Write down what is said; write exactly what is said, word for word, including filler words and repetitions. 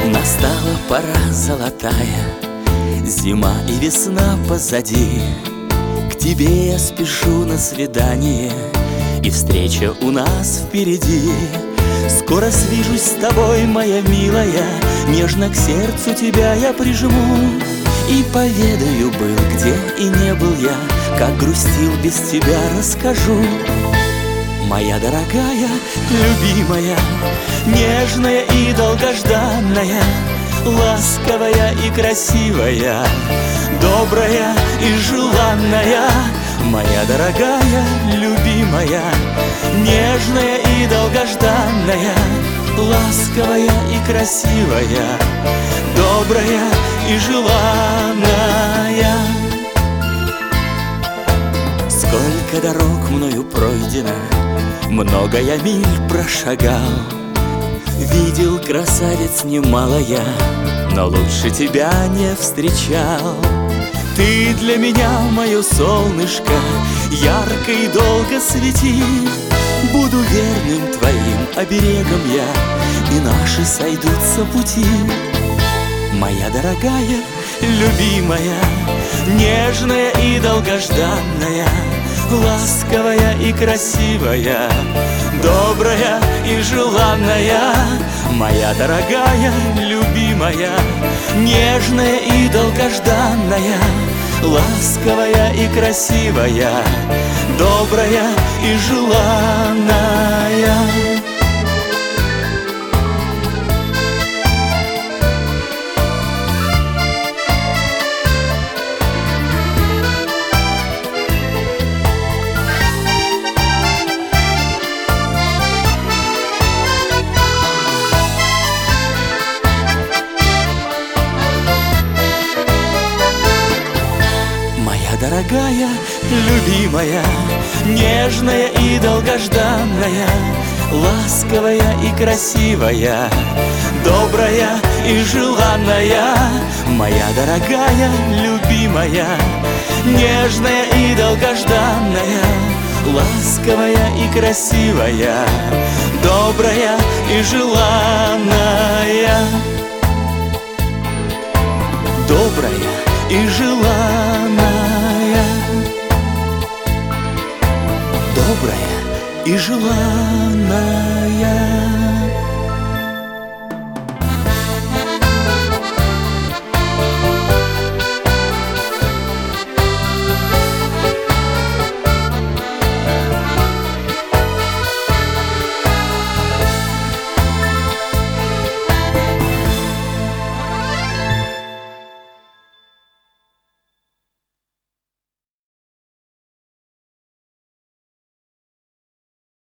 Настала пора золотая, зима и весна позади. К тебе я спешу на свидание, и встреча у нас впереди. Скоро свяжусь с тобой, моя милая, нежно к сердцу тебя я прижму. И поведаю, был где и не был я, как грустил без тебя, расскажу. Моя дорогая, любимая, нежная и долгожданная, ласковая и красивая, добрая и желанная. Моя дорогая, любимая, нежная и долгожданная, ласковая и красивая, добрая и желанная. Сколько дорог мною пройдено, много я миль прошагал. Видел красавиц немало я, но лучше тебя не встречал. Ты для меня мое солнышко, ярко и долго свети. Буду верным твоим оберегом я, и наши сойдутся пути. Моя дорогая, любимая, нежная и долгожданная, ласковая и красивая, добрая и желанная. Моя дорогая, любимая, нежная и долгожданная, ласковая и красивая, добрая и желанная. Дорогая, любимая, нежная и долгожданная, ласковая и красивая, добрая и желанная. Моя дорогая, любимая, нежная и долгожданная, ласковая и красивая, добрая и желанная.